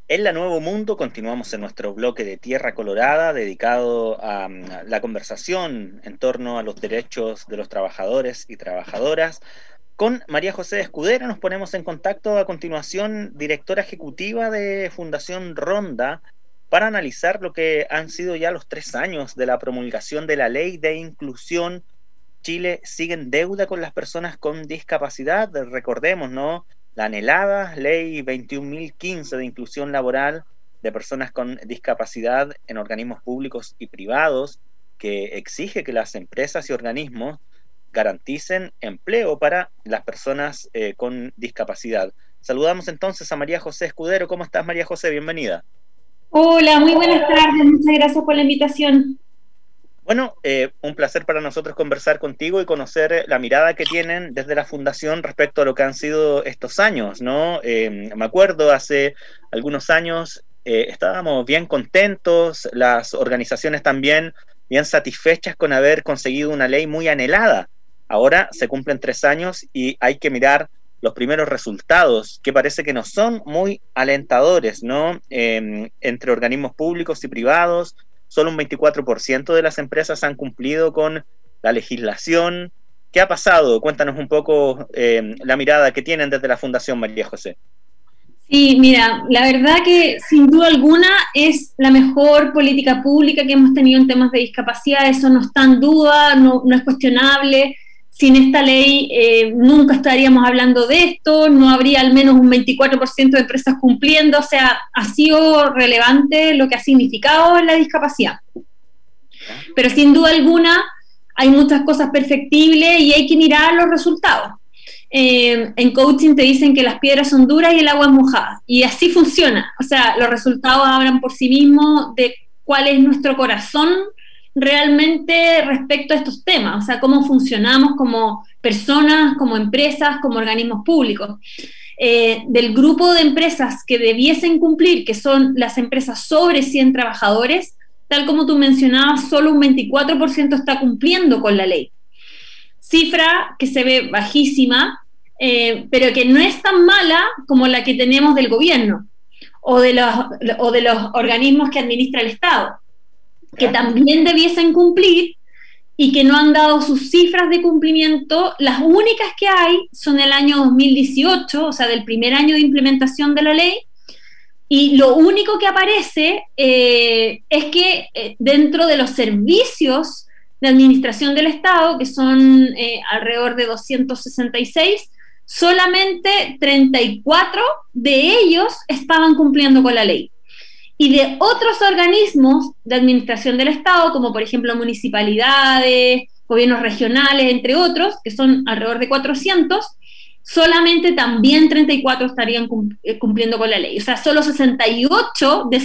En la Nuevo Mundo continuamos en nuestro bloque de Tierra Colorada dedicado a la conversación en torno a los derechos de los trabajadores y trabajadoras. Con María José Escudero nos ponemos en contacto a continuación, directora ejecutiva de Fundación Ronda, para analizar lo que han sido ya los 3 años de la promulgación de la Ley de Inclusión. Chile sigue en deuda con las personas con discapacidad, recordemos, ¿no? La anhelada Ley 21.015 de inclusión laboral de personas con discapacidad en organismos públicos y privados, que exige que las empresas y organismos garanticen empleo para las personas con discapacidad. Saludamos entonces a María José Escudero. ¿Cómo estás, María José? Bienvenida. Hola, muy buenas tardes, muchas gracias por la invitación. Bueno, un placer para nosotros conversar contigo y conocer la mirada que tienen desde la Fundación respecto a lo que han sido estos años, ¿no? Me acuerdo, hace algunos años estábamos bien contentos, las organizaciones también bien satisfechas con haber conseguido una ley muy anhelada. Ahora se cumplen 3 años y hay que mirar los primeros resultados, que parece que no son muy alentadores, ¿no? Entre organismos públicos y privados, solo un 24% de las empresas han cumplido con la legislación. ¿Qué ha pasado? Cuéntanos un poco la mirada que tienen desde la Fundación, María José. Sí, mira, la verdad que sin duda alguna es la mejor política pública que hemos tenido en temas de discapacidad, eso no está en duda, no es cuestionable. Sin esta ley nunca estaríamos hablando de esto, no habría al menos un 24% de empresas cumpliendo, o sea, ha sido relevante lo que ha significado la discapacidad. Pero sin duda alguna hay muchas cosas perfectibles y hay que mirar los resultados. En coaching te dicen que las piedras son duras y el agua es mojada, y así funciona, o sea, los resultados hablan por sí mismos de cuál es nuestro corazón realmente respecto a estos temas, o sea, cómo funcionamos como personas, como empresas, como organismos públicos. Del grupo de empresas que debiesen cumplir, que son las empresas sobre 100 trabajadores, tal como tú mencionabas, solo un 24% está cumpliendo con la ley. Cifra que se ve bajísima, pero que no es tan mala como la que tenemos del gobierno o de los organismos que administra el Estado, que ¿Ya? también debiesen cumplir y que no han dado sus cifras de cumplimiento. Las únicas que hay son el año 2018, o sea, del primer año de implementación de la ley, y lo único que aparece es que dentro de los servicios de administración del Estado, que son alrededor de 266, solamente 34 de ellos estaban cumpliendo con la ley. Y de otros organismos de administración del Estado, como por ejemplo municipalidades, gobiernos regionales, entre otros, que son alrededor de 400, solamente también 34 estarían cumpliendo con la ley. O sea, solo 68 de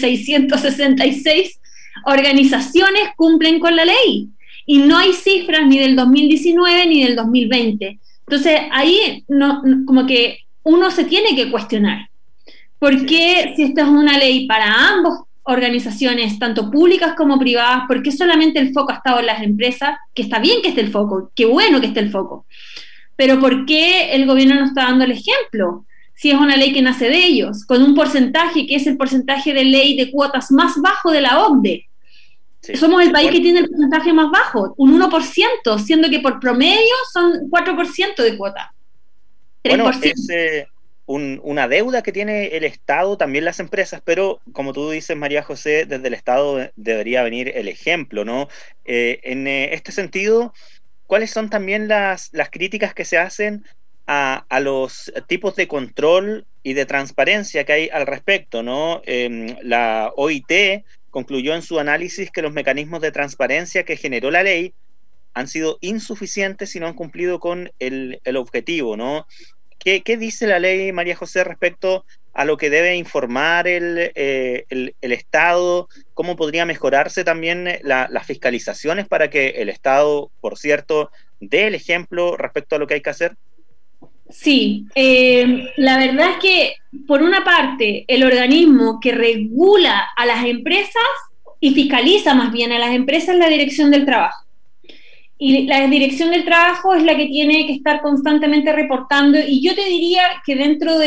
666 organizaciones cumplen con la ley. Y no hay cifras ni del 2019 ni del 2020. Entonces, ahí como que uno se tiene que cuestionar. ¿Por Sí. qué, si esta es una ley para ambas organizaciones, tanto públicas como privadas, por qué solamente el foco ha estado en las empresas? Que está bien que esté el foco, qué bueno que esté el foco, pero ¿por qué el gobierno no está dando el ejemplo? Si es una ley que nace de ellos, con un porcentaje que es el porcentaje de ley de cuotas más bajo de la OCDE. Sí. Somos el país Bueno, que tiene el porcentaje más bajo, un 1%, siendo que por promedio son 4% de cuota, bueno, 3%. es una deuda que tiene el Estado, también las empresas, pero como tú dices, María José, desde el Estado debería venir el ejemplo, ¿no? En este sentido, ¿cuáles son también las críticas que se hacen a los tipos de control y de transparencia que hay al respecto, ¿no? La OIT concluyó en su análisis que los mecanismos de transparencia que generó la ley han sido insuficientes y no han cumplido con el objetivo, ¿no? ¿Qué dice la ley, María José, respecto a lo que debe informar el Estado? ¿Cómo podría mejorarse también las fiscalizaciones para que el Estado, por cierto, dé el ejemplo respecto a lo que hay que hacer? Sí, la verdad es que por una parte el organismo que regula a las empresas y fiscaliza más bien a las empresas es la Dirección del Trabajo. Y la Dirección del Trabajo es la que tiene que estar constantemente reportando, y yo te diría que dentro de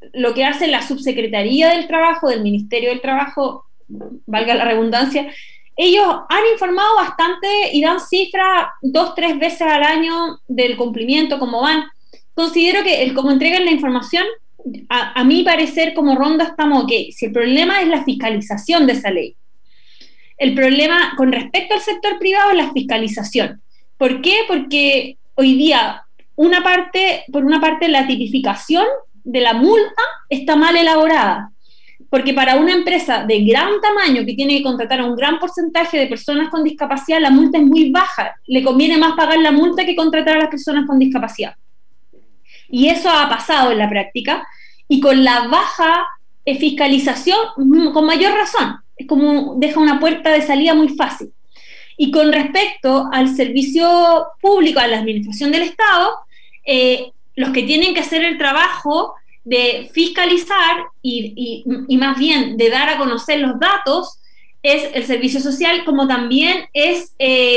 lo que hace la Subsecretaría del Trabajo, del Ministerio del Trabajo, valga la redundancia, ellos han informado bastante y dan cifras 2-3 veces al año del cumplimiento, cómo van. Considero que el cómo entregan la información, a mi parecer, como Ronda estamos ok. Si el problema es la fiscalización de esa ley, el problema con respecto al sector privado es la fiscalización. ¿Por qué? Porque hoy día, por una parte, la tipificación de la multa está mal elaborada. Porque para una empresa de gran tamaño que tiene que contratar a un gran porcentaje de personas con discapacidad, la multa es muy baja. Le conviene más pagar la multa que contratar a las personas con discapacidad. Y eso ha pasado en la práctica. Y con la baja fiscalización, con mayor razón. Es como deja una puerta de salida muy fácil. Y con respecto al servicio público, a la administración del Estado, los que tienen que hacer el trabajo de fiscalizar y más bien de dar a conocer los datos es el Servicio Social, como también es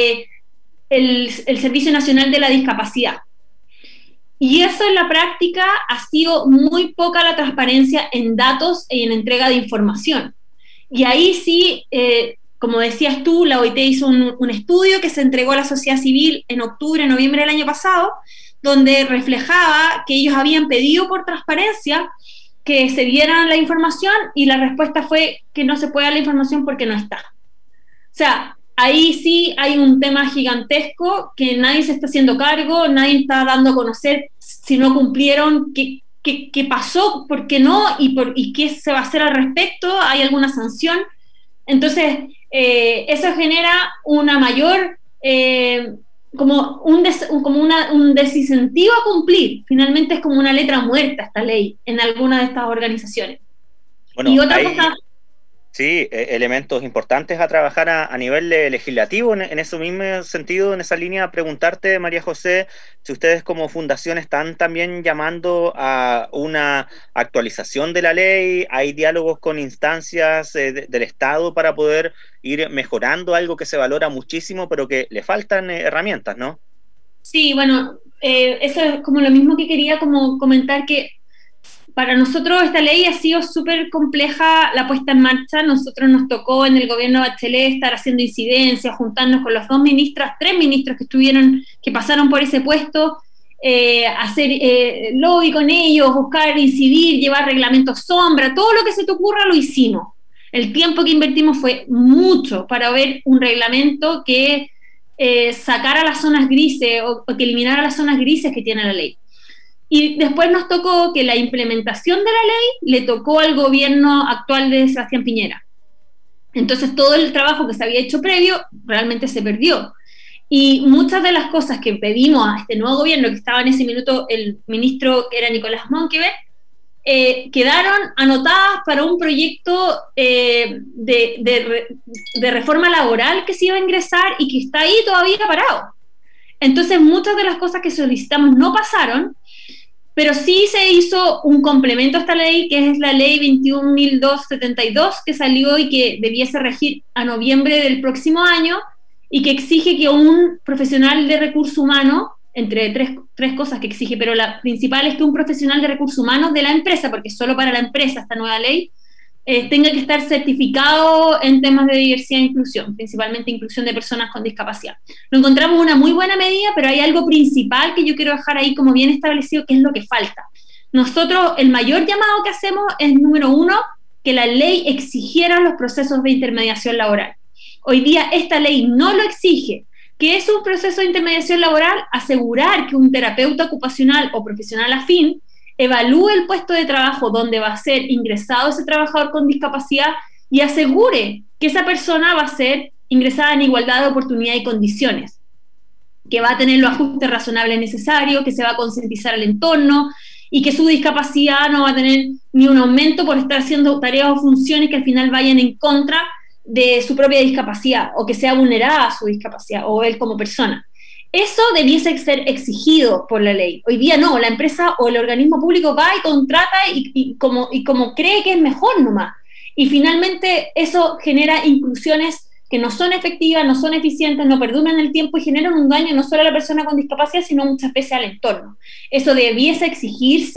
el Servicio Nacional de la Discapacidad. Y eso en la práctica ha sido muy poca la transparencia en datos y en entrega de información. Y ahí sí, como decías tú, la OIT hizo un estudio que se entregó a la sociedad civil en octubre, noviembre del año pasado, donde reflejaba que ellos habían pedido por transparencia que se diera la información y la respuesta fue que no se puede dar la información porque no está. O sea, ahí sí hay un tema gigantesco que nadie se está haciendo cargo, nadie está dando a conocer si no cumplieron, qué pasó, por qué no y qué se va a hacer al respecto, hay alguna sanción. Entonces, eso genera una mayor... como un desincentivo a cumplir. Finalmente es como una letra muerta esta ley en alguna de estas organizaciones. Bueno, y otra cosa... Sí, elementos importantes a trabajar a nivel legislativo. En ese mismo sentido, en esa línea, preguntarte, María José, si ustedes como fundación están también llamando a una actualización de la ley, hay diálogos con instancias del Estado para poder ir mejorando algo que se valora muchísimo, pero que le faltan herramientas, ¿no? Sí, bueno, eso es como lo mismo que quería como comentar, que para nosotros esta ley ha sido súper compleja la puesta en marcha. Nosotros nos tocó en el gobierno Bachelet estar haciendo incidencias, juntarnos con los 3 ministros que pasaron por ese puesto, hacer lobby con ellos, buscar incidir, llevar reglamentos sombra, todo lo que se te ocurra lo hicimos. El tiempo que invertimos fue mucho para ver un reglamento que sacara las zonas grises o que eliminara las zonas grises que tiene la ley. Y después nos tocó que la implementación de la ley le tocó al gobierno actual de Sebastián Piñera. Entonces todo el trabajo que se había hecho previo realmente se perdió. Y muchas de las cosas que pedimos a este nuevo gobierno, que estaba en ese minuto el ministro que era Nicolás Monkever, quedaron anotadas para un proyecto de reforma laboral que se iba a ingresar y que está ahí todavía parado. Entonces muchas de las cosas que solicitamos no pasaron, pero sí se hizo un complemento a esta ley, que es la ley 21.272, que salió y que debiese regir a noviembre del próximo año, y que exige que un profesional de recursos humanos, entre tres cosas que exige, pero la principal es que un profesional de recursos humanos de la empresa, porque es solo para la empresa esta nueva ley, tenga que estar certificado en temas de diversidad e inclusión, principalmente inclusión de personas con discapacidad. Lo encontramos una muy buena medida, pero hay algo principal que yo quiero dejar ahí como bien establecido, que es lo que falta. Nosotros, el mayor llamado que hacemos es, número 1, que la ley exigiera los procesos de intermediación laboral. Hoy día esta ley no lo exige. ¿Qué es un proceso de intermediación laboral? Asegurar que un terapeuta ocupacional o profesional afín evalúe el puesto de trabajo donde va a ser ingresado ese trabajador con discapacidad y asegure que esa persona va a ser ingresada en igualdad de oportunidad y condiciones, que va a tener los ajustes razonables necesarios, que se va a concientizar al entorno y que su discapacidad no va a tener ni un aumento por estar haciendo tareas o funciones que al final vayan en contra de su propia discapacidad o que sea vulnerada a su discapacidad o él como persona. Eso debiese ser exigido por la ley. Hoy día no, la empresa o el organismo público va y contrata y como cree que es mejor nomás. Y finalmente eso genera inclusiones que no son efectivas, no son eficientes, no perduran el tiempo y generan un daño no solo a la persona con discapacidad, sino muchas veces al entorno. Eso debiese exigirse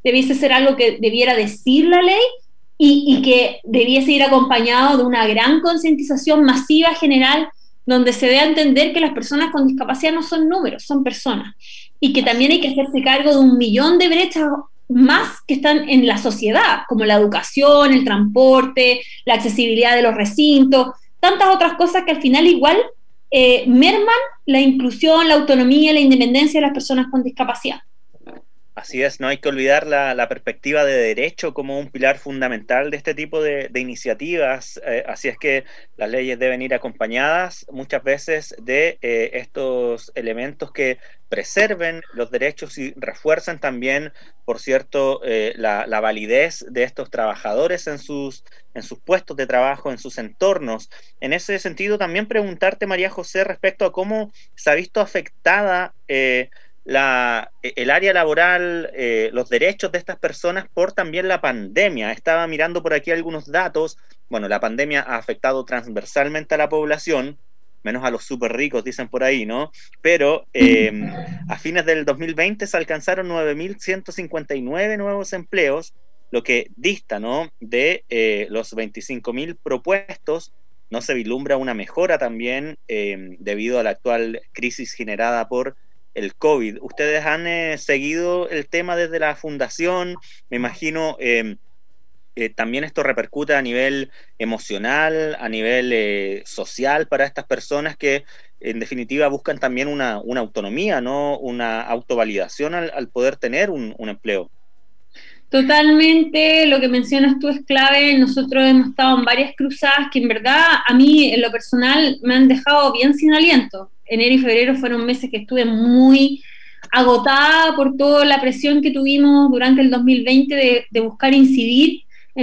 debiese ser algo que debiera decir la ley y que debiese ir acompañado de una gran concientización masiva general donde se dé a entender que las personas con discapacidad no son números, son personas, y que también hay que hacerse cargo de 1.000.000 de brechas más que están en la sociedad, como la educación, el transporte, la accesibilidad de los recintos, tantas otras cosas que al final igual merman la inclusión, la autonomía, la independencia de las personas con discapacidad. Así es, no hay que olvidar la perspectiva de derecho como un pilar fundamental de este tipo de iniciativas, así es que las leyes deben ir acompañadas muchas veces de estos elementos que preserven los derechos y refuerzan también, por cierto, la validez de estos trabajadores en sus puestos de trabajo, en sus entornos. En ese sentido, también preguntarte, María José, respecto a cómo se ha visto afectada el área laboral, los derechos de estas personas por también la pandemia. Estaba mirando por aquí algunos datos. Bueno, la pandemia ha afectado transversalmente a la población, menos a los súper ricos, dicen por ahí, ¿no? Pero a fines del 2020 se alcanzaron 9.159 nuevos empleos, lo que dista, ¿no?, de los 25.000 propuestos. No se vislumbra una mejora también debido a la actual crisis generada por el COVID. Ustedes han seguido el tema desde la fundación, me imagino, también esto repercute a nivel emocional, a nivel social para estas personas que en definitiva buscan también una autonomía, ¿no?, una autovalidación al poder tener un empleo. Totalmente, lo que mencionas tú es clave. Nosotros hemos estado en varias cruzadas que en verdad a mí en lo personal me han dejado bien sin aliento. Enero y febrero fueron meses que estuve muy agotada por toda la presión que tuvimos durante el 2020 de buscar incidir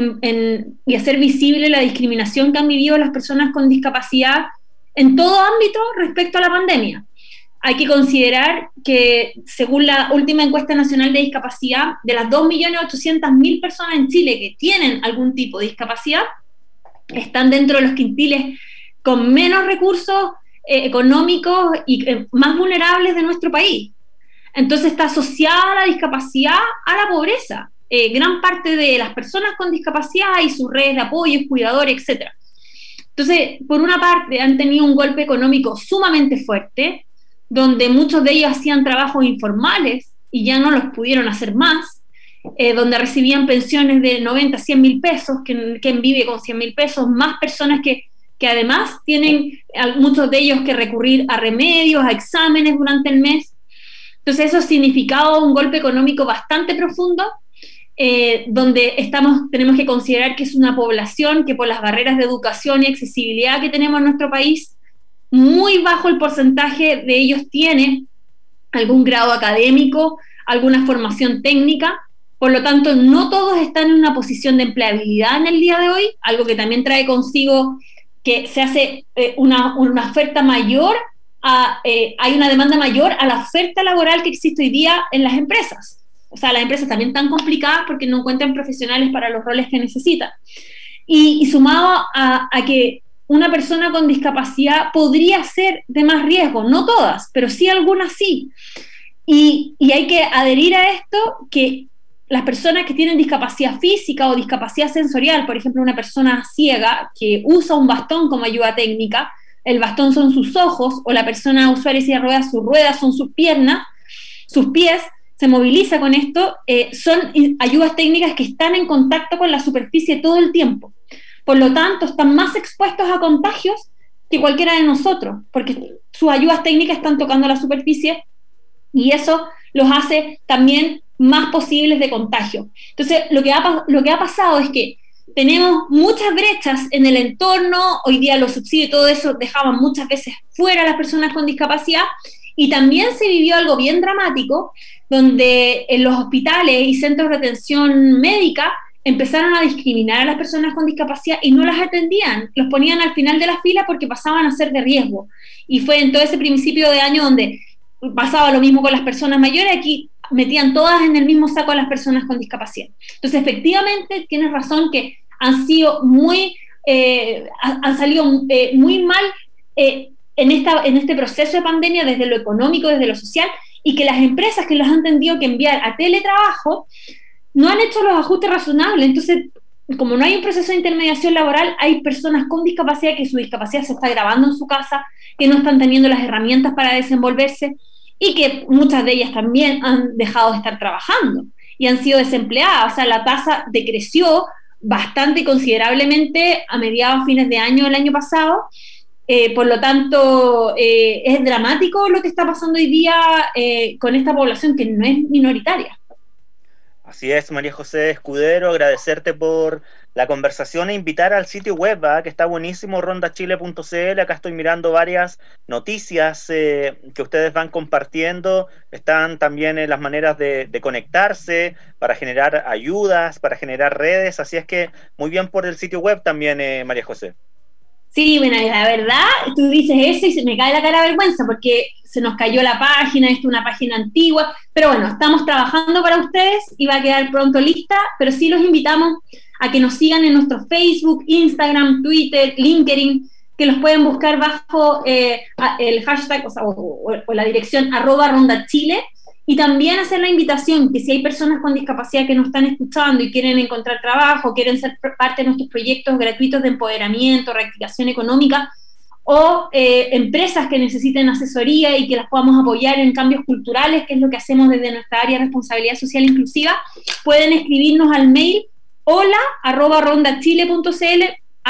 y hacer visible la discriminación que han vivido las personas con discapacidad en todo ámbito respecto a la pandemia. Hay que considerar que, según la última encuesta nacional de discapacidad, de las 2.800.000 personas en Chile que tienen algún tipo de discapacidad, están dentro de los quintiles con menos recursos económicos y más vulnerables de nuestro país. Entonces está asociada la discapacidad a la pobreza. Gran parte de las personas con discapacidad y sus redes de apoyo, cuidadores, etc. Entonces, por una parte, han tenido un golpe económico sumamente fuerte, donde muchos de ellos hacían trabajos informales y ya no los pudieron hacer más, donde recibían pensiones de 90, 100 mil pesos, quien vive con 100 mil pesos, más personas que además tienen muchos de ellos que recurrir a remedios, a exámenes durante el mes. Entonces eso ha significado un golpe económico bastante profundo, donde tenemos que considerar que es una población que por las barreras de educación y accesibilidad que tenemos en nuestro país, muy bajo el porcentaje de ellos tiene algún grado académico, alguna formación técnica, por lo tanto no todos están en una posición de empleabilidad en el día de hoy, algo que también trae consigo que se hace una oferta mayor, hay una demanda mayor a la oferta laboral que existe hoy día en las empresas. O sea, las empresas también están complicadas porque no encuentran profesionales para los roles que necesitan. Y sumado a que una persona con discapacidad podría ser de más riesgo, no todas, pero sí algunas sí. Y hay que adherir a esto, que las personas que tienen discapacidad física o discapacidad sensorial, por ejemplo, una persona ciega que usa un bastón como ayuda técnica, el bastón son sus ojos, o la persona usuaria de silla de ruedas, sus ruedas son sus piernas, sus pies, se moviliza con esto, son ayudas técnicas que están en contacto con la superficie todo el tiempo. Por lo tanto, están más expuestos a contagios que cualquiera de nosotros, porque sus ayudas técnicas están tocando la superficie y eso los hace también más posibles de contagio. Entonces, lo que ha pasado es que tenemos muchas brechas en el entorno, hoy día los subsidios y todo eso dejaban muchas veces fuera a las personas con discapacidad, y también se vivió algo bien dramático, donde en los hospitales y centros de atención médica empezaron a discriminar a las personas con discapacidad y no las atendían, los ponían al final de la fila porque pasaban a ser de riesgo. Y fue en todo ese principio de año donde pasaba lo mismo con las personas mayores, aquí metían todas en el mismo saco a las personas con discapacidad. Entonces, efectivamente, tienes razón que han salido muy mal en este proceso de pandemia, desde lo económico, desde lo social, y que las empresas que los han tenido que enviar a teletrabajo no han hecho los ajustes razonables. Entonces, como no hay un proceso de intermediación laboral, hay personas con discapacidad que su discapacidad se está agravando en su casa, que no están teniendo las herramientas para desenvolverse y que muchas de ellas también han dejado de estar trabajando y han sido desempleadas. O sea, la tasa decreció bastante considerablemente a mediados, fines de año del año pasado. Por lo tanto, es dramático lo que está pasando hoy día con esta población que no es minoritaria. Así es, María José Escudero, agradecerte por la conversación e invitar al sitio web, que está buenísimo, rondachile.cl. Acá estoy mirando varias noticias que ustedes van compartiendo. Están también las maneras de conectarse para generar ayudas, para generar redes. Así es que muy bien por el sitio web también, María José. Sí, bueno, la verdad, tú dices eso y se me cae la cara de vergüenza porque se nos cayó la página, esto es una página antigua, pero bueno, estamos trabajando para ustedes y va a quedar pronto lista, pero sí los invitamos a que nos sigan en nuestro Facebook, Instagram, Twitter, LinkedIn, que los pueden buscar bajo el hashtag, o la dirección @rondachile, y también hacer la invitación que si hay personas con discapacidad que nos están escuchando y quieren encontrar trabajo, quieren ser parte de nuestros proyectos gratuitos de empoderamiento, reactivación económica, o empresas que necesiten asesoría y que las podamos apoyar en cambios culturales, que es lo que hacemos desde nuestra área de responsabilidad social inclusiva, pueden escribirnos al mail hola@rondachile.cl,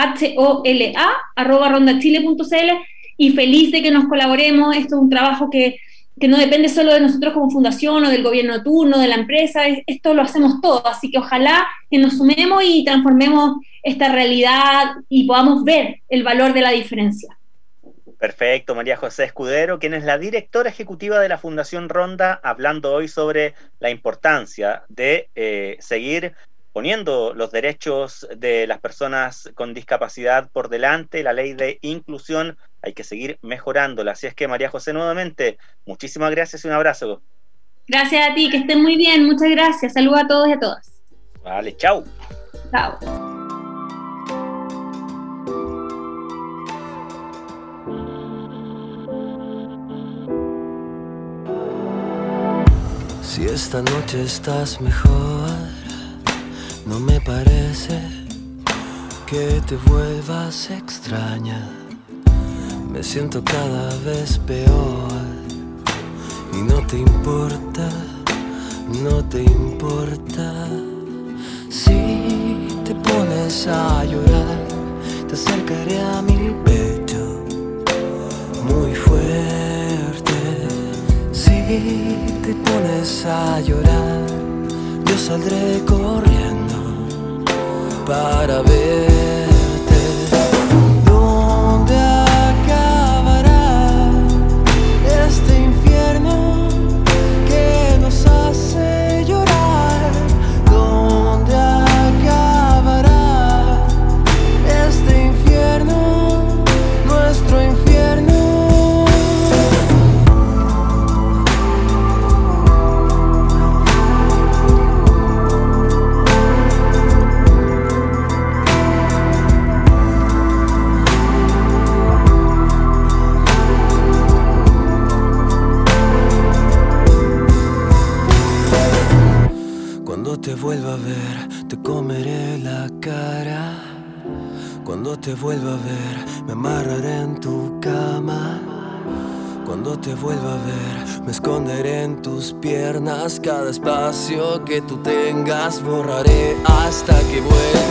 hola@rondachile.cl, y feliz de que nos colaboremos. Esto es un trabajo que no depende solo de nosotros como fundación o del gobierno de turno, de la empresa, esto lo hacemos todos, así que ojalá que nos sumemos y transformemos esta realidad y podamos ver el valor de la diferencia. Perfecto, María José Escudero, quien es la directora ejecutiva de la Fundación Ronda, hablando hoy sobre la importancia de seguir poniendo los derechos de las personas con discapacidad por delante, la ley de inclusión, hay que seguir mejorándola. Así es que, María José, nuevamente, muchísimas gracias y un abrazo. Gracias a ti, que estén muy bien, muchas gracias. Saludos a todos y a todas. Vale, chao. Chao. Si esta noche estás mejor, no me parece que te vuelvas extraña. Me siento cada vez peor y no te importa, no te importa. Si te pones a llorar, te acercaré a mi pecho muy fuerte. Si te pones a llorar, yo saldré corriendo para verte. ¿Dónde acabará este infierno que nos hace llorar? ¿Dónde acabará este infierno, nuestro infierno? Cuando te vuelva a ver, te comeré la cara. Cuando te vuelva a ver, me amarraré en tu cama. Cuando te vuelva a ver, me esconderé en tus piernas. Cada espacio que tú tengas borraré hasta que vuelva.